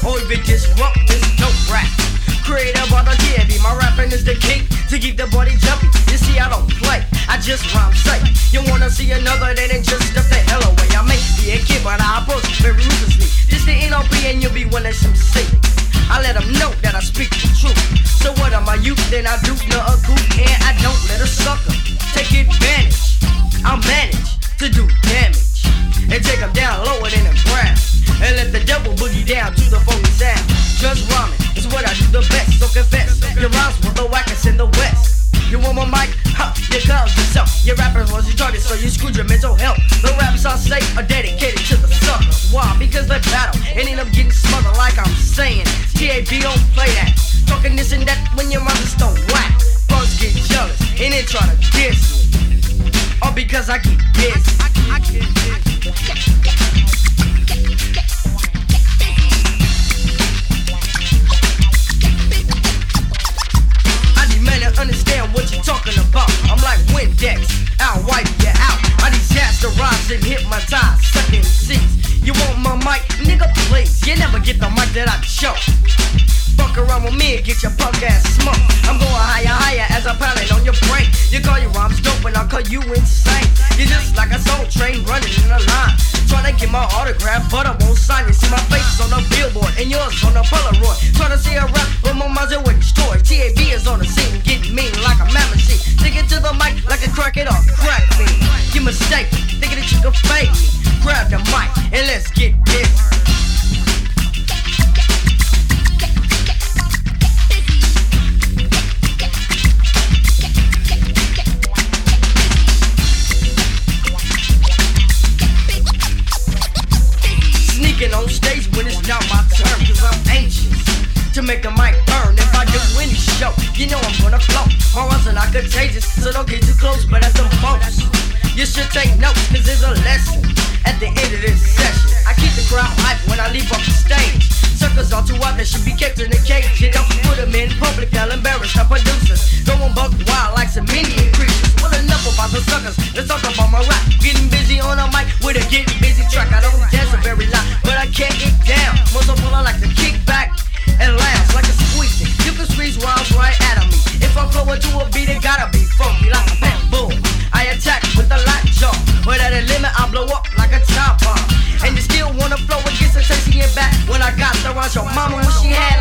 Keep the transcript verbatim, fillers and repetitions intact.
or even disrupt this dope rap. Creative on the T V, my rapping is the key to keep the body jumpy. You see, I don't play, I just rhyme safe. You wanna see another, then it just step the hell away. I may be a kid, but I approach very ruthlessly. Just the N O P and you'll be one of some C. I let them know that I speak the truth. So what am I, youth? Then I do no a goof, and I don't let a sucker take advantage. I'll manage to do damage and take them down lower than the ground, and let the devil boogie down to the phony sound. Just rhyming is what I do the best, so confess your rhymes were the wackest in the West. You want my mic? Huh, you cause yourself. Your rappers was retarded, so you screwed your mental health. The raps I say are dedicated to the suckers. Why? Because they battle and end up getting smothered like I'm saying. T A B don't play that. Talking this and that when your rhymes don't whack. Bugs get jealous and then try to diss me. All because I get busy. I, I, I get understand what you're talking about. I'm like Windex, I'll wipe you out. I disaster rhymes and hypnotize sucking seats. You want my mic? Nigga, please. You never get the mic that I show. Fuck around with me and get your punk ass smoked. I'm going higher, higher as I pound it on your brain. You call your rhymes dope and I'll call you insane. You're just like a soul train running in a line, trying to get my autograph, but I won't sign. You see my face on the billboard and yours on the Polaroid. Trying to see a rap, but my mind's already destroyed. T A B is on the scene, getting mean like a man machine. Sticking to the mic like a crack it off, crack me. You mistake, thinking that you can fake me. Grab the mic and let's get this. On stage when it's not my turn, cause I'm anxious to make the mic burn. If I do any show, you know I'm gonna flow. My rhymes are not contagious, so don't get too close, but at the most you should take notes, cause there's a lesson at the end of this session. I keep the crowd hype when I leave off the stage. Suckers all too out, they should be kept in a cage. You don't put them in public, they'll embarrass our producers. Going buck wild like some Indian creatures. Well, enough about the suckers, let's talk about my rap. Getting busy on a mic with a getting busy track. I don't dance a very lot, but I can't get down. Most of all, I like to kick back and laugh like a squeeze. You can squeeze rhymes right out of me. If I'm flowing to a beat, it gotta be funky like a bamboo. I attack with a lock jaw, but at a limit, I blow up like a time bomb. And you still wanna flow against the tasty and back when I got the rhymes your mama when she had